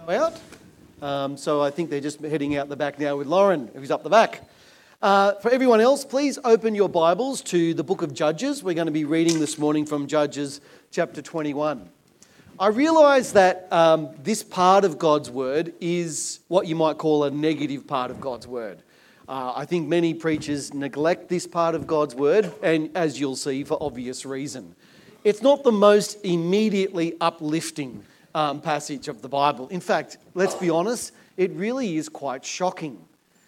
out. So I think they're just heading out the back now with Lauren, who's up the back. For everyone else, please open your Bibles to the book of Judges. We're going to be reading this morning from Judges chapter 21. I realise that this part of God's Word is what you might call a negative part of God's Word. I think many preachers neglect this part of God's Word, and as you'll see, for obvious reason. It's not the most immediately uplifting passage of the Bible. In fact, let's be honest, it really is quite shocking.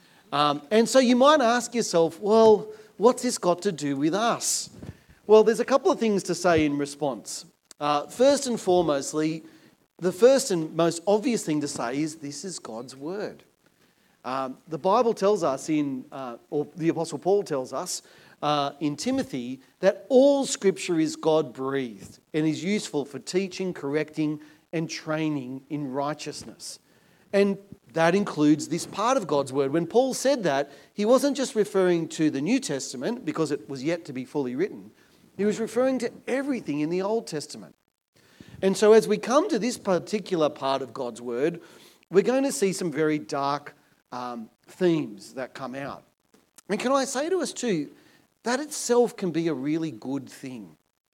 And so you might ask yourself, well, what's this got to do with us? Well, there's a couple of things to say in response. First and foremostly, the first and most obvious thing to say is this is God's Word. The Bible tells us or the Apostle Paul tells us in Timothy that all Scripture is God-breathed and is useful for teaching, correcting, and training in righteousness. And that includes this part of God's Word. When Paul said that, he wasn't just referring to the New Testament because it was yet to be fully written. He was referring to everything in the Old Testament. And so as we come to this particular part of God's Word, we're going to see some very dark themes that come out. And can I say to us too, that itself can be a really good thing.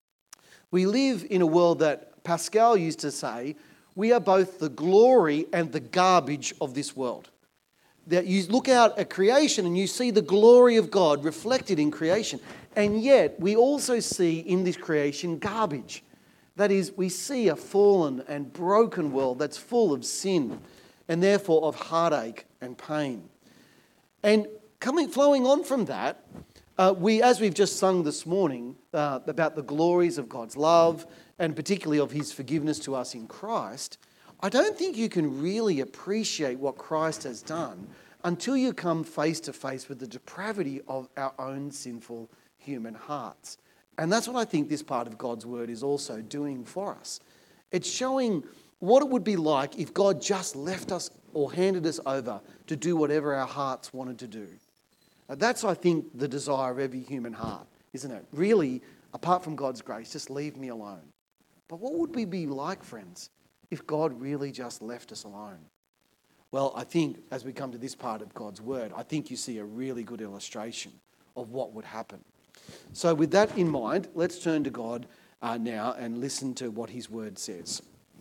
We live in a world that Pascal used to say, we are both the glory and the garbage of this world. That you look out at creation and you see the glory of God reflected in creation. And yet we also see in this creation garbage. That is, we see a fallen and broken world that's full of sin and therefore of heartache and pain. And flowing on from that, as we've just sung this morning about the glories of God's love and particularly of his forgiveness to us in Christ, I don't think you can really appreciate what Christ has done until you come face to face with the depravity of our own sinful human hearts. And that's what I think this part of God's Word is also doing for us. It's showing what it would be like if God just left us or handed us over to do whatever our hearts wanted to do. That's, I think, the desire of every human heart, isn't it? Really, apart from God's grace, just leave me alone. But what would we be like, friends, if God really just left us alone? Well, I think as we come to this part of God's Word, I think you see a really good illustration of what would happen. So with that in mind, let's turn to God now and listen to what his Word says.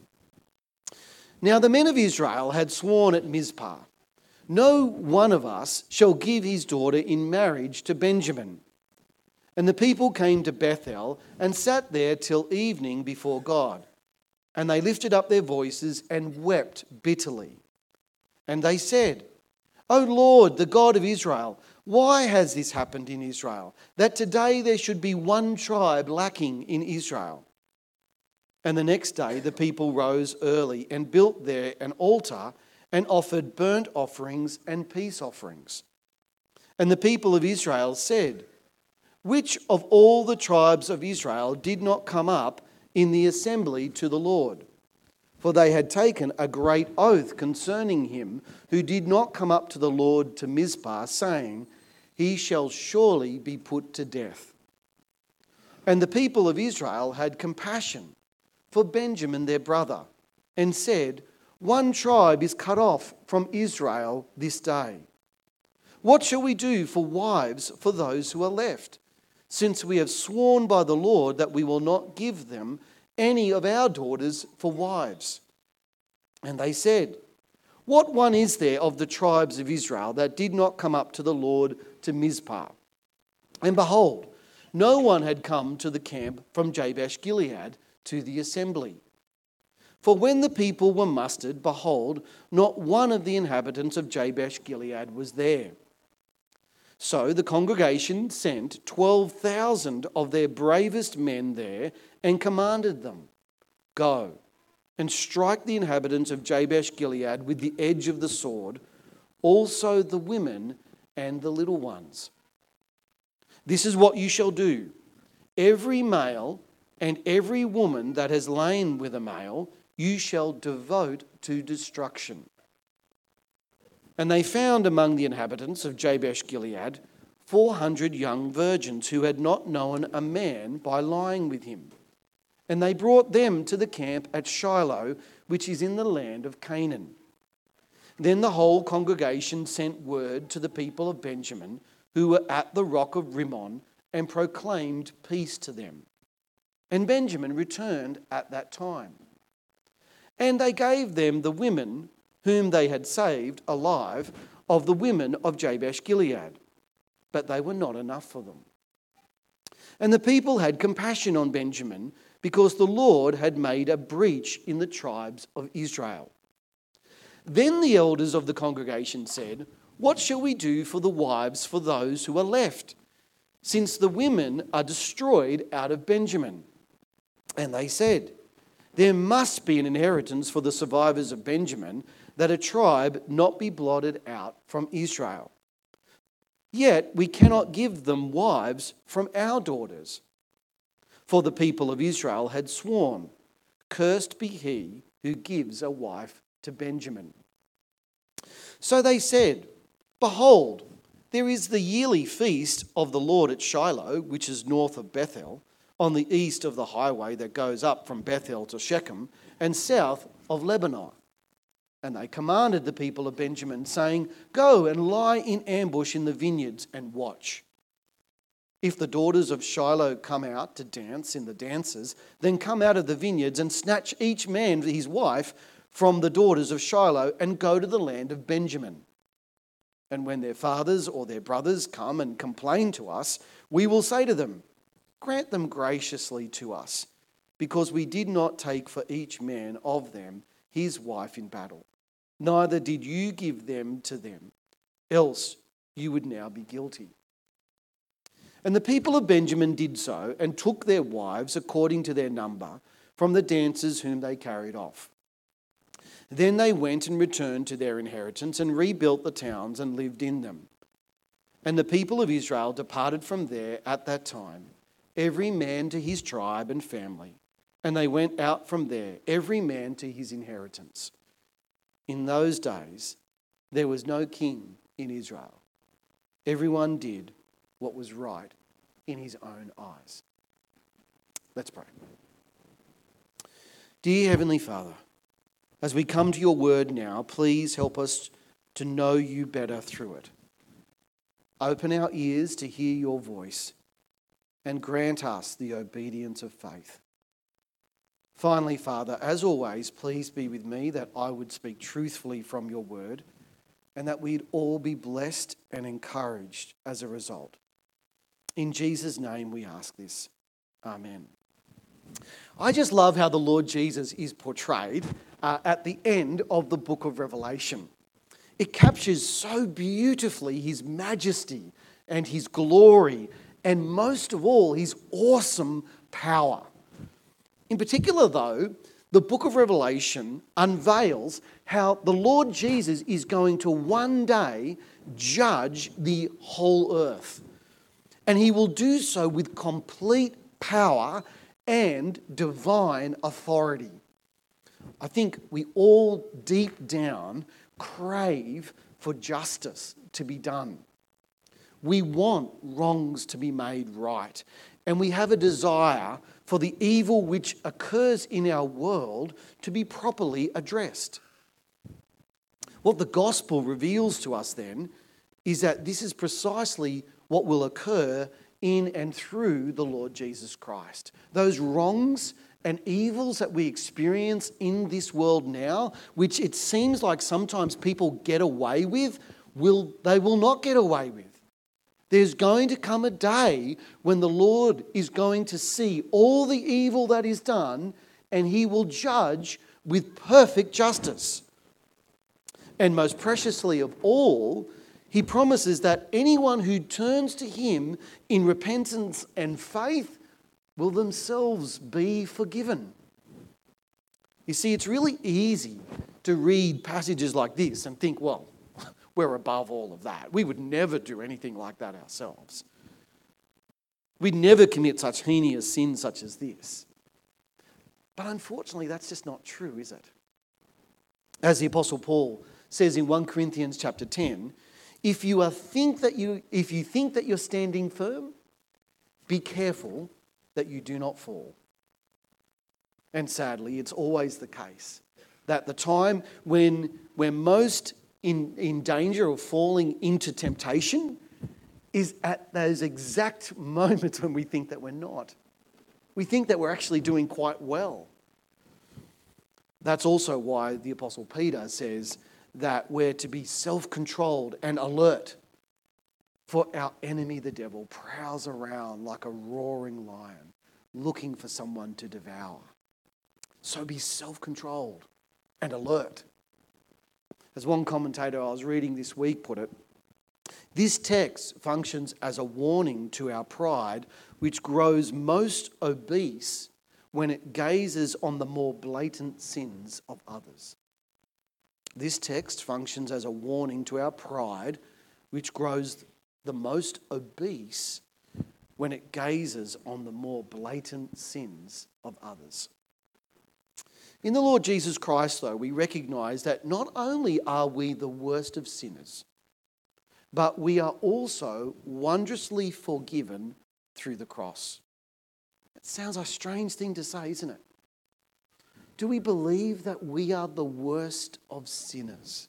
Now the men of Israel had sworn at Mizpah, no one of us shall give his daughter in marriage to Benjamin. And the people came to Bethel and sat there till evening before God. And they lifted up their voices and wept bitterly. And they said, O Lord, the God of Israel, why has this happened in Israel, that today there should be one tribe lacking in Israel? And the next day the people rose early and built there an altar and offered burnt offerings and peace offerings. And the people of Israel said, which of all the tribes of Israel did not come up in the assembly to the Lord? For they had taken a great oath concerning him who did not come up to the Lord to Mizpah, saying, he shall surely be put to death. And the people of Israel had compassion for Benjamin their brother, and said, one tribe is cut off from Israel this day. What shall we do for wives for those who are left? Since we have sworn by the Lord that we will not give them any of our daughters for wives. And they said, what one is there of the tribes of Israel that did not come up to the Lord to Mizpah? And behold, no one had come to the camp from Jabesh Gilead to the assembly. For when the people were mustered, behold, not one of the inhabitants of Jabesh Gilead was there. So the congregation sent 12,000 of their bravest men there and commanded them, go and strike the inhabitants of Jabesh Gilead with the edge of the sword, also the women and the little ones. This is what you shall do. Every male and every woman that has lain with a male, you shall devote to destruction. And they found among the inhabitants of Jabesh Gilead 400 young virgins who had not known a man by lying with him. And they brought them to the camp at Shiloh, which is in the land of Canaan. Then the whole congregation sent word to the people of Benjamin, who were at the rock of Rimmon, and proclaimed peace to them. And Benjamin returned at that time. And they gave them the women whom they had saved alive of the women of Jabesh Gilead, but they were not enough for them. And the people had compassion on Benjamin, because the Lord had made a breach in the tribes of Israel. Then the elders of the congregation said, "What shall we do for the wives for those who are left, since the women are destroyed out of Benjamin?" And they said, "There must be an inheritance for the survivors of Benjamin, that a tribe not be blotted out from Israel. Yet we cannot give them wives from our daughters." For the people of Israel had sworn, "Cursed be he who gives a wife to Benjamin." So they said, "Behold, there is the yearly feast of the Lord at Shiloh, which is north of Bethel, on the east of the highway that goes up from Bethel to Shechem, and south of Lebanon." And they commanded the people of Benjamin, saying, "Go and lie in ambush in the vineyards and watch. If the daughters of Shiloh come out to dance in the dances, then come out of the vineyards and snatch each man his wife from the daughters of Shiloh and go to the land of Benjamin. And when their fathers or their brothers come and complain to us, we will say to them, 'Grant them graciously to us, because we did not take for each man of them his wife in battle. Neither did you give them to them, else you would now be guilty.' And the people of Benjamin did so, and took their wives according to their number from the dancers whom they carried off. Then they went and returned to their inheritance, and rebuilt the towns and lived in them. And the people of Israel departed from there at that time, every man to his tribe and family. And they went out from there, every man to his inheritance. In those days there was no king in Israel. Everyone did what was right in his own eyes." Let's pray. Dear Heavenly Father, as we come to your word now, please help us to know you better through it. Open our ears to hear your voice, and grant us the obedience of faith. Finally, Father, as always, please be with me, that I would speak truthfully from your word, and that we'd all be blessed and encouraged as a result. In Jesus' name we ask this. Amen. I just love how the Lord Jesus is portrayed at the end of the book of Revelation. It captures so beautifully his majesty and his glory, and most of all, his awesome power. In particular, though, the book of Revelation unveils how the Lord Jesus is going to one day judge the whole earth. And he will do so with complete power and divine authority. I think we all deep down crave for justice to be done. We want wrongs to be made right. And we have a desire for the evil which occurs in our world to be properly addressed. What the gospel reveals to us then is that this is precisely what will occur in and through the Lord Jesus Christ. Those wrongs and evils that we experience in this world now, which it seems like sometimes people get away with, they will not get away with. There's going to come a day when the Lord is going to see all the evil that is done, and he will judge with perfect justice. And most preciously of all, he promises that anyone who turns to him in repentance and faith will themselves be forgiven. You see, it's really easy to read passages like this and think, well, we're above all of that. We would never do anything like that ourselves. We'd never commit such heinous sins such as this. But unfortunately, that's just not true, is it? As the Apostle Paul says in 1 Corinthians chapter 10, if you think that you're standing firm, be careful that you do not fall. And sadly, it's always the case that the time when we're most in danger of falling into temptation is at those exact moments when we think that we're not. We think that we're actually doing quite well. That's also why the Apostle Peter says that we're to be self-controlled and alert, for our enemy, the devil, prowls around like a roaring lion, looking for someone to devour. So be self-controlled and alert. As one commentator I was reading this week put it, this text functions as a warning to our pride, which grows most obese when it gazes on the more blatant sins of others. This text functions as a warning to our pride, which grows the most obese when it gazes on the more blatant sins of others. In the Lord Jesus Christ, though, we recognise that not only are we the worst of sinners, but we are also wondrously forgiven through the cross. It sounds a strange thing to say, isn't it? Do we believe that we are the worst of sinners?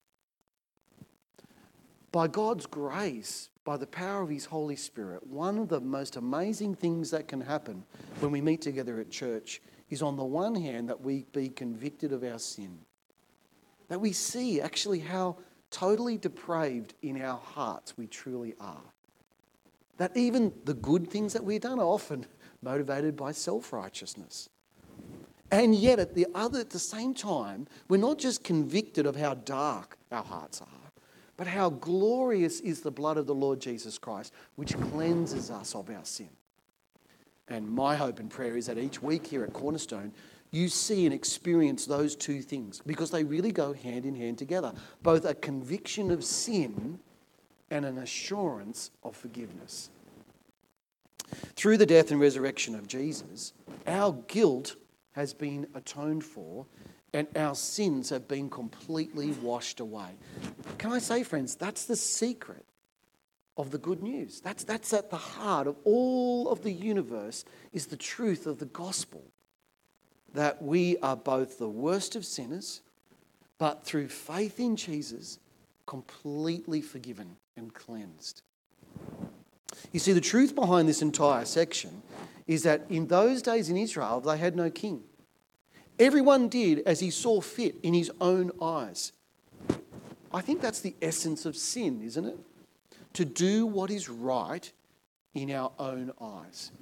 By God's grace, by the power of His Holy Spirit, one of the most amazing things that can happen when we meet together at church is, on the one hand, that we be convicted of our sin. That we see actually how totally depraved in our hearts we truly are. That even the good things that we've done are often motivated by self-righteousness. And yet at the same time, we're not just convicted of how dark our hearts are, but how glorious is the blood of the Lord Jesus Christ, which cleanses us of our sin. And my hope and prayer is that each week here at Cornerstone, you see and experience those two things, because they really go hand in hand together. Both a conviction of sin and an assurance of forgiveness. Through the death and resurrection of Jesus, our guilt has been atoned for and our sins have been completely washed away. Can I say, friends, that's the secret of the good news. That's at the heart of all of the universe, is the truth of the gospel. That we are both the worst of sinners, but through faith in Jesus, completely forgiven and cleansed. You see, the truth behind this entire section is that in those days in Israel, they had no king. Everyone did as he saw fit in his own eyes. I think that's the essence of sin, isn't it? To do what is right in our own eyes.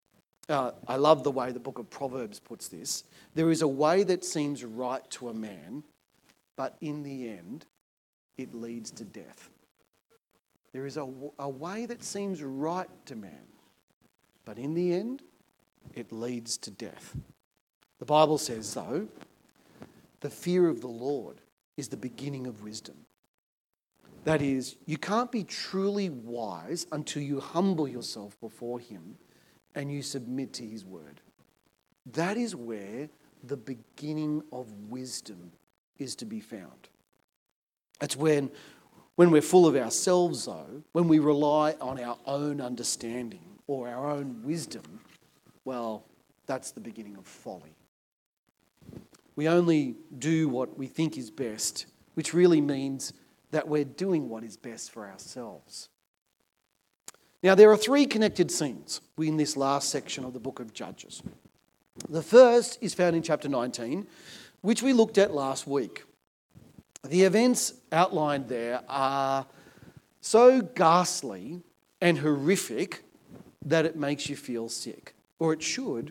I love the way the book of Proverbs puts this. There is a way that seems right to a man, but in the end, it leads to death. There is a way that seems right to man, but in the end, it leads to death. The Bible says, though, the fear of the Lord is the beginning of wisdom. That is, you can't be truly wise until you humble yourself before Him and you submit to His word. That is where the beginning of wisdom is to be found. It's when we're full of ourselves, though, when we rely on our own understanding or our own wisdom, well, that's the beginning of folly. We only do what we think is best, which really means that we're doing what is best for ourselves. Now, there are three connected scenes in this last section of the book of Judges. The first is found in chapter 19, which we looked at last week. The events outlined there are so ghastly and horrific that it makes you feel sick, or it should.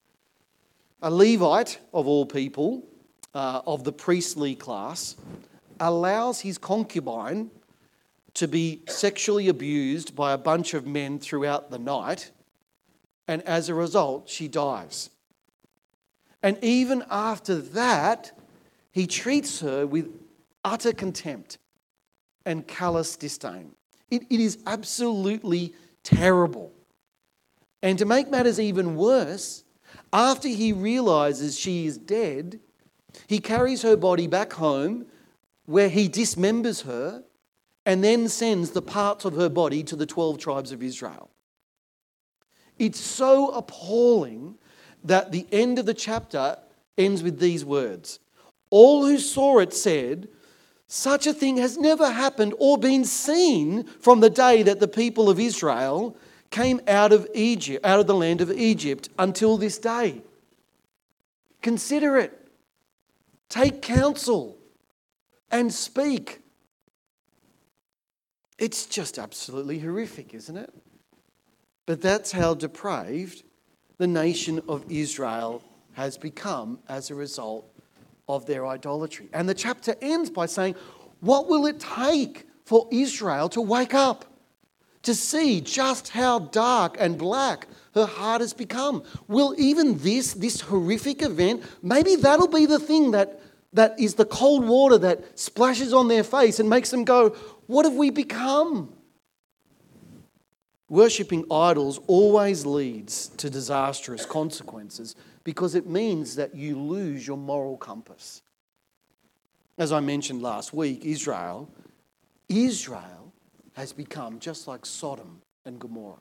A Levite, of all people, of the priestly class, allows his concubine to be sexually abused by a bunch of men throughout the night, and as a result, she dies. And even after that, he treats her with utter contempt and callous disdain. It is absolutely terrible. And to make matters even worse, after he realises she is dead, he carries her body back home where he dismembers her and then sends the parts of her body to the 12 tribes of Israel. It's so appalling that the end of the chapter ends with these words. All who saw it said, such a thing has never happened or been seen from the day that the people of Israel came out of Egypt, out of the land of Egypt until this day. Consider it. Take counsel and speak. It's just absolutely horrific, isn't it? But that's how depraved the nation of Israel has become as a result of their idolatry. And the chapter ends by saying, what will it take for Israel to wake up, to see just how dark and black her heart has become? Will even this horrific event, maybe that'll be the thing that is the cold water that splashes on their face and makes them go, what have we become? Worshipping idols always leads to disastrous consequences because it means that you lose your moral compass. As I mentioned last week, Israel has become just like Sodom and Gomorrah.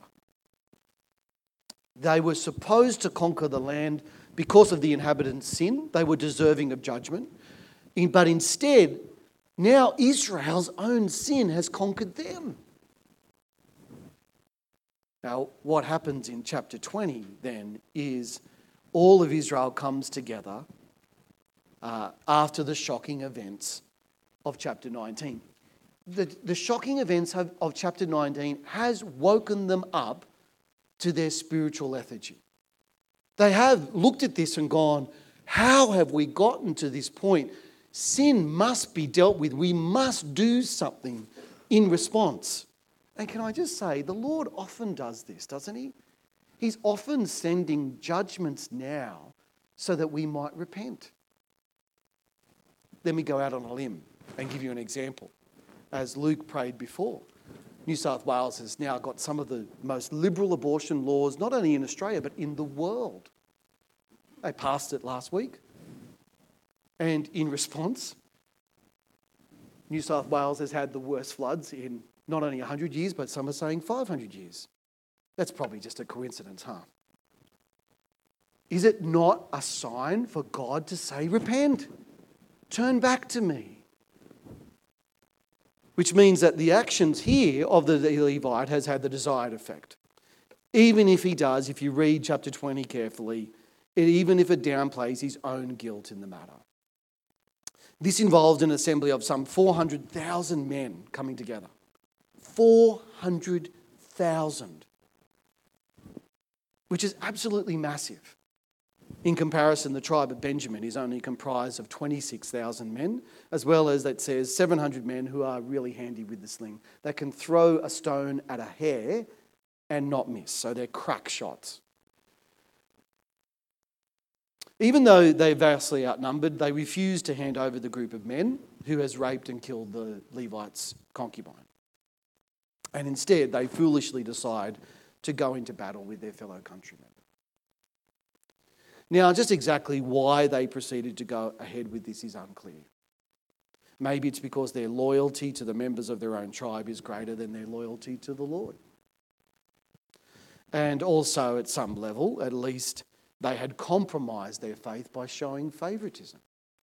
They were supposed to conquer the land because of the inhabitants' sin. They were deserving of judgment. But instead, now Israel's own sin has conquered them. Now, what happens in chapter 20 then is all of Israel comes together after the shocking events of chapter 19. The shocking events of chapter 19 has woken them up to their spiritual lethargy. They have looked at this and gone, how have we gotten to this point? Sin must be dealt with. We must do something in response. And can I just say, the Lord often does this, doesn't he? He's often sending judgments now so that we might repent. Let me go out on a limb and give you an example. As Luke prayed before, New South Wales has now got some of the most liberal abortion laws, not only in Australia, but in the world. They passed it last week. And in response, New South Wales has had the worst floods in not only 100 years, but some are saying 500 years. That's probably just a coincidence, huh? Is it not a sign for God to say, repent, turn back to me? Which means that the actions here of the Levite has had the desired effect. Even if he does, if you read chapter 20 carefully, even if it downplays his own guilt in the matter. This involved an assembly of some 400,000 men coming together. 400,000. Which is absolutely massive. In comparison, the tribe of Benjamin is only comprised of 26,000 men, as well as, that says, 700 men who are really handy with the sling. They can throw a stone at a hare and not miss, so they're crack shots. Even though they're vastly outnumbered, they refuse to hand over the group of men who has raped and killed the Levite's concubine. And instead, they foolishly decide to go into battle with their fellow countrymen. Now, just exactly why they proceeded to go ahead with this is unclear. Maybe it's because their loyalty to the members of their own tribe is greater than their loyalty to the Lord. And also, at some level, at least, they had compromised their faith by showing favouritism.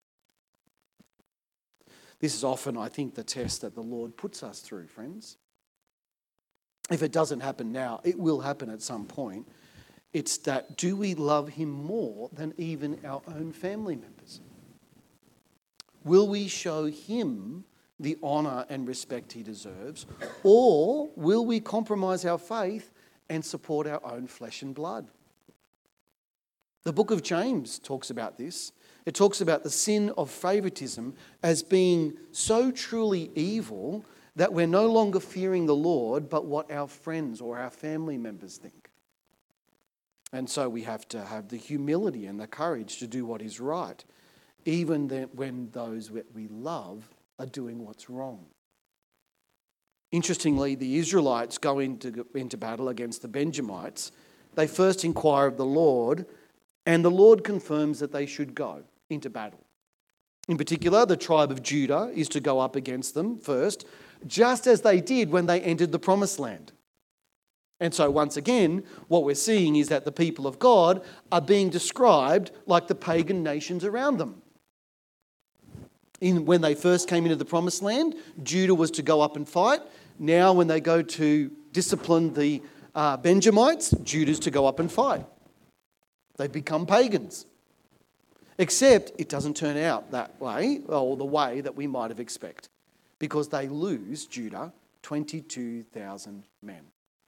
This is often, I think, the test that the Lord puts us through, friends. If it doesn't happen now, it will happen at some point. It's that, do we love him more than even our own family members? Will we show him the honour and respect he deserves? Or will we compromise our faith and support our own flesh and blood? The book of James talks about this. It talks about the sin of favouritism as being so truly evil that we're no longer fearing the Lord, but what our friends or our family members think. And so we have to have the humility and the courage to do what is right, even when those that we love are doing what's wrong. Interestingly, the Israelites go into battle against the Benjamites. They first inquire of the Lord, and the Lord confirms that they should go into battle. In particular, the tribe of Judah is to go up against them first, just as they did when they entered the Promised Land. And so once again, what we're seeing is that the people of God are being described like the pagan nations around them. When they first came into the promised land, Judah was to go up and fight. Now when they go to discipline the Benjamites, Judah's to go up and fight. They've become pagans. Except it doesn't turn out that way, or the way that we might have expected, because they lose, Judah, 22,000 men.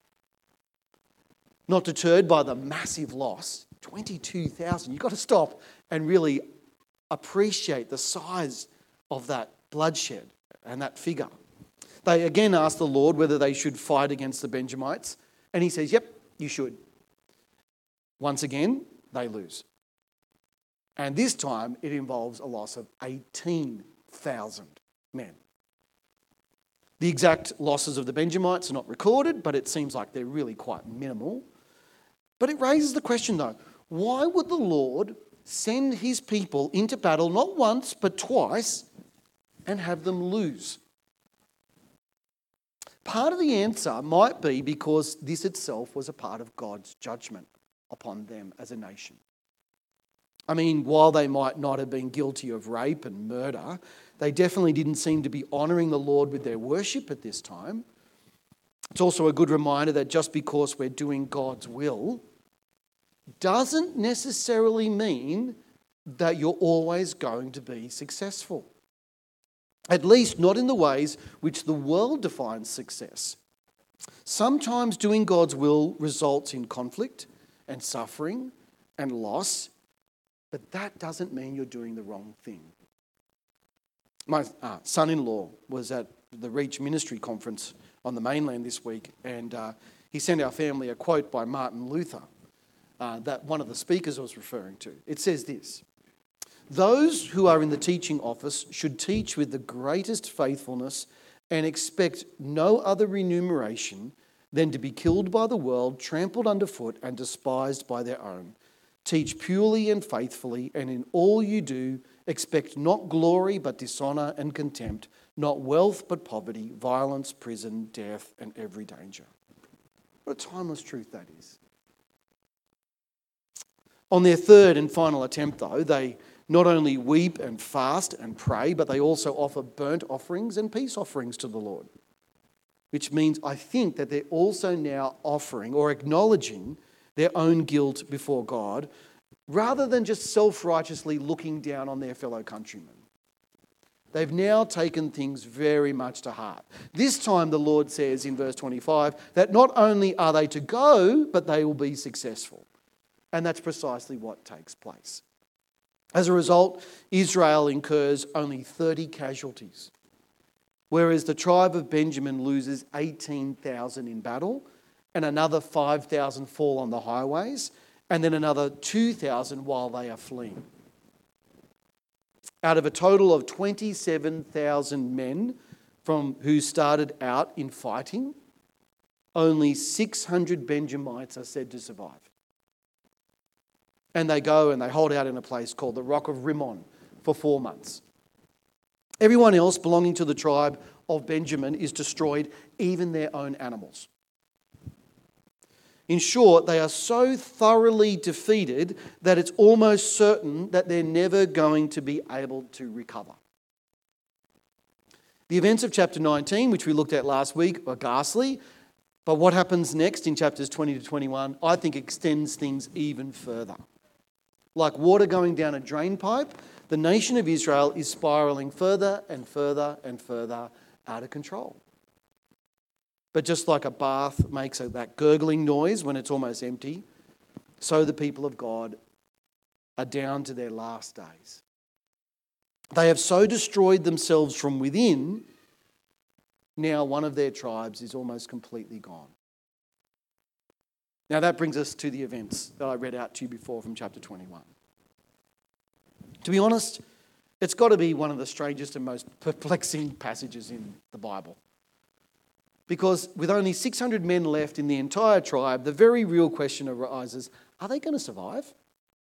Not deterred by the massive loss, 22,000. You've got to stop and really appreciate the size of that bloodshed and that figure. They again asked the Lord whether they should fight against the Benjamites, and he says, yep, you should. Once again, they lose. And this time it involves a loss of 18,000 men. The exact losses of the Benjamites are not recorded, but it seems like they're really quite minimal. But it raises the question though, why would the Lord send his people into battle not once but twice and have them lose? Part of the answer might be because this itself was a part of God's judgment upon them as a nation. I mean, while they might not have been guilty of rape and murder, they definitely didn't seem to be honouring the Lord with their worship at this time. It's also a good reminder that just because we're doing God's will doesn't necessarily mean that you're always going to be successful. At least not in the ways which the world defines success. Sometimes doing God's will results in conflict and suffering and loss, but that doesn't mean you're doing the wrong thing. My son-in-law was at the Reach Ministry Conference on the mainland this week, and he sent our family a quote by Martin Luther that one of the speakers was referring to. It says this: "Those who are in the teaching office should teach with the greatest faithfulness and expect no other remuneration than to be killed by the world, trampled underfoot and despised by their own. Teach purely and faithfully, and in all you do, expect not glory but dishonour and contempt, not wealth but poverty, violence, prison, death, and every danger." What a timeless truth that is. On their third and final attempt, though, they not only weep and fast and pray, but they also offer burnt offerings and peace offerings to the Lord. Which means I think that they're also now offering or acknowledging their own guilt before God, rather than just self-righteously looking down on their fellow countrymen. They've now taken things very much to heart. This time the Lord says in verse 25 that not only are they to go, but they will be successful. And that's precisely what takes place. As a result, Israel incurs only 30 casualties, whereas the tribe of Benjamin loses 18,000 in battle, and another 5,000 fall on the highways, and then another 2,000 while they are fleeing. Out of a total of 27,000 men who started out in fighting, only 600 Benjamites are said to survive. And they go and they hold out in a place called the Rock of Rimmon for 4 months. Everyone else belonging to the tribe of Benjamin is destroyed, even their own animals. In short, they are so thoroughly defeated that it's almost certain that they're never going to be able to recover. The events of chapter 19, which we looked at last week, are ghastly, but what happens next in chapters 20 to 21, I think extends things even further. Like water going down a drain pipe, the nation of Israel is spiralling further and further and further out of control. But just like a bath makes that gurgling noise when it's almost empty, so the people of God are down to their last days. They have so destroyed themselves from within, now one of their tribes is almost completely gone. Now that brings us to the events that I read out to you before from chapter 21. To be honest, it's got to be one of the strangest and most perplexing passages in the Bible. Because with only 600 men left in the entire tribe, the very real question arises, are they going to survive?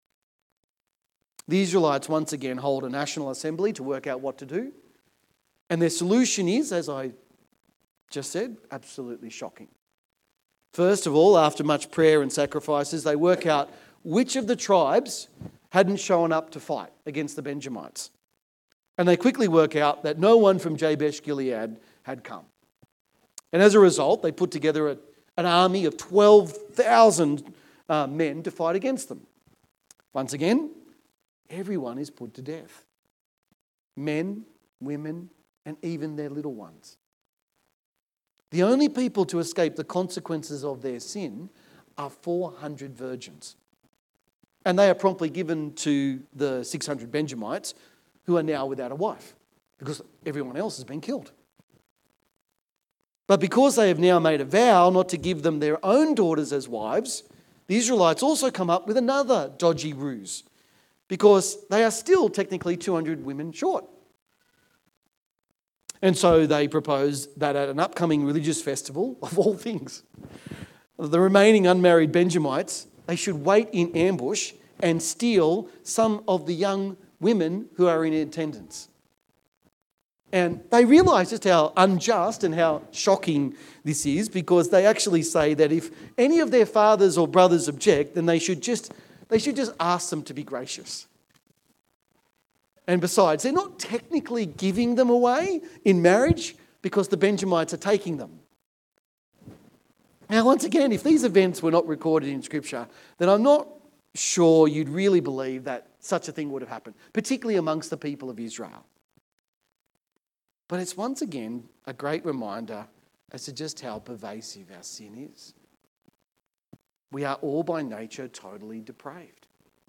The Israelites once again hold a national assembly to work out what to do. And their solution is, as I just said, absolutely shocking. First of all, after much prayer and sacrifices, they work out which of the tribes hadn't shown up to fight against the Benjamites. And they quickly work out that no one from Jabesh Gilead had come. And as a result, they put together an army of 12,000 men to fight against them. Once again, everyone is put to death. Men, women, and even their little ones. The only people to escape the consequences of their sin are 400 virgins. And they are promptly given to the 600 Benjamites who are now without a wife because everyone else has been killed. But because they have now made a vow not to give them their own daughters as wives, the Israelites also come up with another dodgy ruse because they are still technically 200 women short. And so they propose that at an upcoming religious festival, of all things, the remaining unmarried Benjamites, they should wait in ambush and steal some of the young women who are in attendance. And they realise just how unjust and how shocking this is because they actually say that if any of their fathers or brothers object, then they should just ask them to be gracious. And besides, they're not technically giving them away in marriage because the Benjamites are taking them. Now, once again, if these events were not recorded in Scripture, then I'm not sure you'd really believe that such a thing would have happened, particularly amongst the people of Israel. But it's once again a great reminder as to just how pervasive our sin is. We are all by nature totally depraved.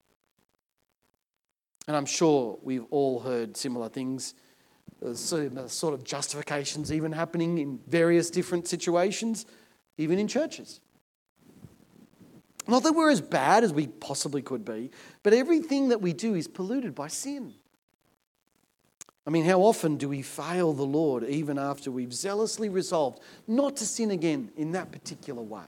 And I'm sure we've all heard similar things, sort of justifications even happening in various different situations, even in churches. Not that we're as bad as we possibly could be, but everything that we do is polluted by sin. I mean, how often do we fail the Lord even after we've zealously resolved not to sin again in that particular way?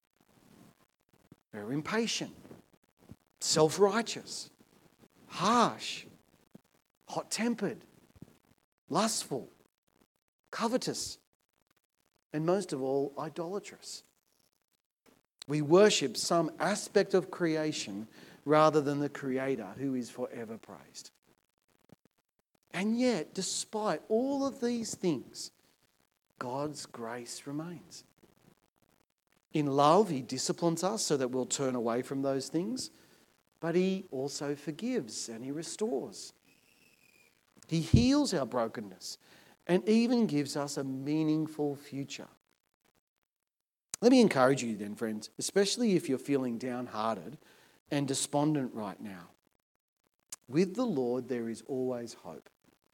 We're impatient, self-righteous, harsh, hot-tempered, lustful, covetous, and most of all, idolatrous. We worship some aspect of creation rather than the Creator who is forever praised. And yet, despite all of these things, God's grace remains. In love, He disciplines us so that we'll turn away from those things, but He also forgives and He restores. He heals our brokenness and even gives us a meaningful future. Let me encourage you then, friends, especially if you're feeling downhearted and despondent right now. With the Lord, there is always hope.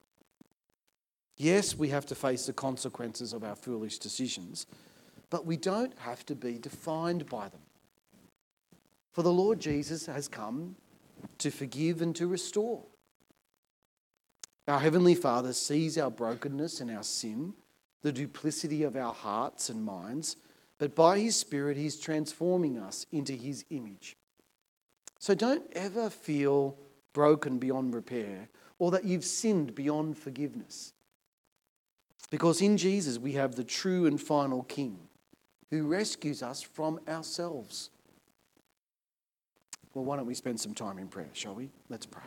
Yes, we have to face the consequences of our foolish decisions, but we don't have to be defined by them. For the Lord Jesus has come to forgive and to restore. Our Heavenly Father sees our brokenness and our sin, the duplicity of our hearts and minds, but by His Spirit, He's transforming us into His image. So don't ever feel broken beyond repair or that you've sinned beyond forgiveness. Because in Jesus, we have the true and final King who rescues us from ourselves. Well, why don't we spend some time in prayer, shall we? Let's pray.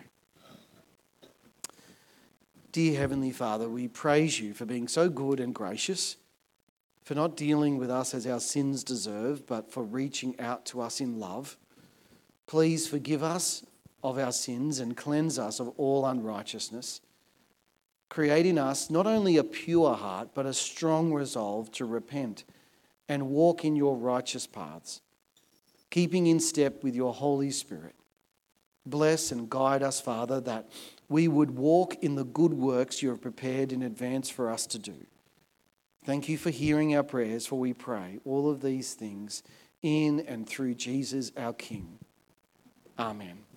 Dear Heavenly Father, we praise You for being so good and gracious, for not dealing with us as our sins deserve, but for reaching out to us in love. Please forgive us of our sins and cleanse us of all unrighteousness. Create in us not only a pure heart, but a strong resolve to repent and walk in Your righteous paths, keeping in step with Your Holy Spirit. Bless and guide us, Father, that we would walk in the good works You have prepared in advance for us to do. Thank You for hearing our prayers, for we pray all of these things in and through Jesus our King. Amen.